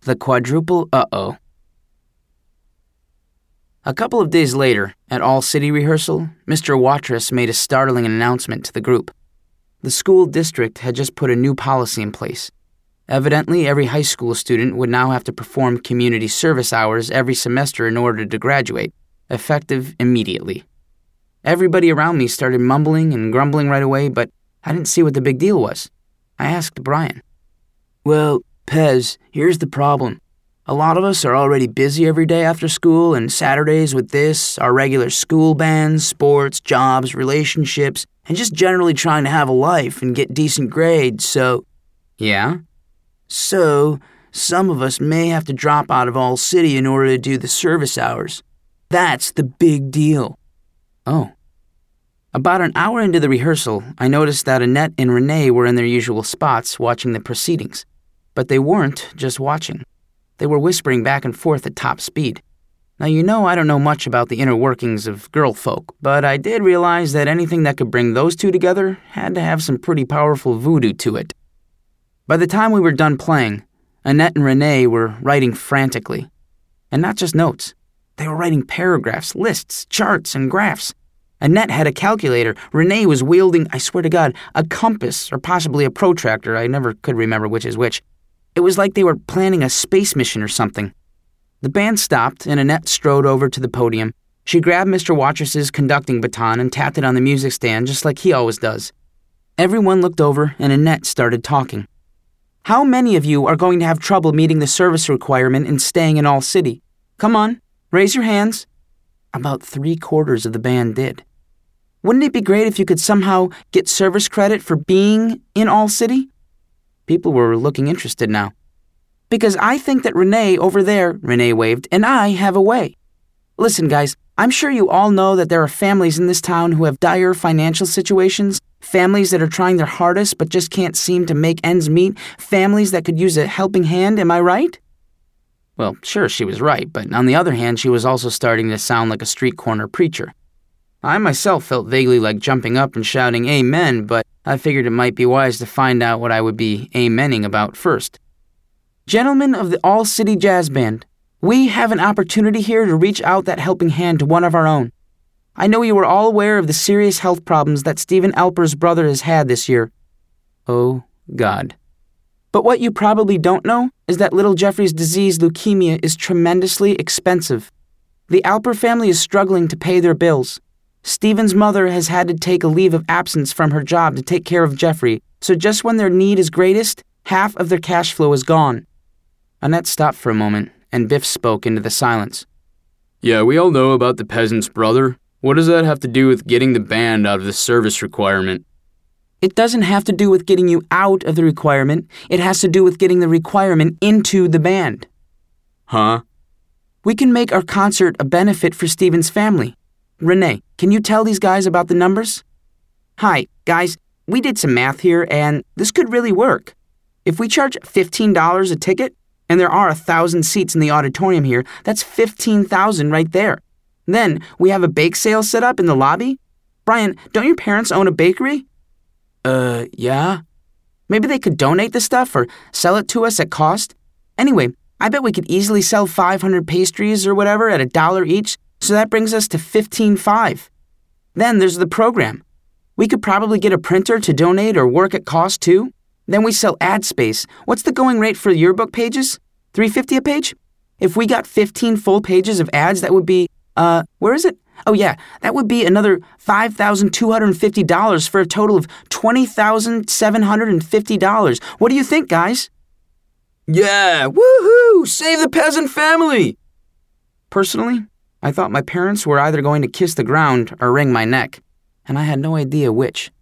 The Quadruple Uh-Oh. A couple of days later, at all-city rehearsal, Mr. Watrous made a startling announcement to the group. The school district had just put a new policy in place. Evidently, every high school student would now have to perform community service hours every semester in order to graduate, effective immediately. Everybody around me started mumbling and grumbling right away, but I didn't see what the big deal was. I asked Brian. Well, Pez, here's the problem. A lot of us are already busy every day after school and Saturdays with this, our regular school bands, sports, jobs, relationships, and just generally trying to have a life and get decent grades, so... Yeah? So, some of us may have to drop out of All City in order to do the service hours. That's the big deal. Oh. About an hour into the rehearsal, I noticed that Annette and Renee were in their usual spots watching the proceedings. But they weren't just watching. They were whispering back and forth at top speed. Now, you know I don't know much about the inner workings of girl folk, but I did realize that anything that could bring those two together had to have some pretty powerful voodoo to it. By the time we were done playing, Annette and Renee were writing frantically. And not just notes. They were writing paragraphs, lists, charts, and graphs. Annette had a calculator. Renee was wielding, I swear to God, a compass or possibly a protractor. I never could remember which is which. It was like they were planning a space mission or something. The band stopped, and Annette strode over to the podium. She grabbed Mr. Watrous's conducting baton and tapped it on the music stand just like he always does. Everyone looked over, and Annette started talking. How many of you are going to have trouble meeting the service requirement and staying in All City? Come on, raise your hands. About 3/4 of the band did. Wouldn't it be great if you could somehow get service credit for being in All City? People were looking interested now. Because I think that Renee over there, Renee waved, and I have a way. Listen, guys, I'm sure you all know that there are families in this town who have dire financial situations, families that are trying their hardest but just can't seem to make ends meet, families that could use a helping hand, am I right? Well, sure, she was right, but on the other hand, she was also starting to sound like a street corner preacher. I myself felt vaguely like jumping up and shouting amen, but I figured it might be wise to find out what I would be amening about first. Gentlemen of the All City Jazz Band, we have an opportunity here to reach out that helping hand to one of our own. I know you are all aware of the serious health problems that Stephen Alper's brother has had this year. Oh, God. But what you probably don't know is that little Jeffrey's disease, leukemia, is tremendously expensive. The Alper family is struggling to pay their bills. Stephen's mother has had to take a leave of absence from her job to take care of Jeffrey, so just when their need is greatest, half of their cash flow is gone. Annette stopped for a moment, and Biff spoke into the silence. Yeah, we all know about the peasant's brother. What does that have to do with getting the band out of the service requirement? It doesn't have to do with getting you out of the requirement. It has to do with getting the requirement into the band. Huh? We can make our concert a benefit for Stephen's family. Renee, can you tell these guys about the numbers? Hi, guys. We did some math here, and this could really work. If we charge $15 a ticket, and there are 1,000 seats in the auditorium here, that's $15,000 right there. Then we have a bake sale set up in the lobby. Brian, don't your parents own a bakery? Yeah. Maybe they could donate the stuff or sell it to us at cost. Anyway, I bet we could easily sell 500 pastries or whatever at $1 each, so that brings us to $15,500. Then there's the program. We could probably get a printer to donate or work at cost too. Then we sell ad space. What's the going rate for yearbook pages? $3.50 a page? If we got 15 full pages of ads, that would be, where is it? Oh yeah, that would be another $5,250 for a total of $20,750. What do you think, guys? Yeah, woohoo! Save the peasant family! Personally, I thought my parents were either going to kiss the ground or wring my neck, and I had no idea which.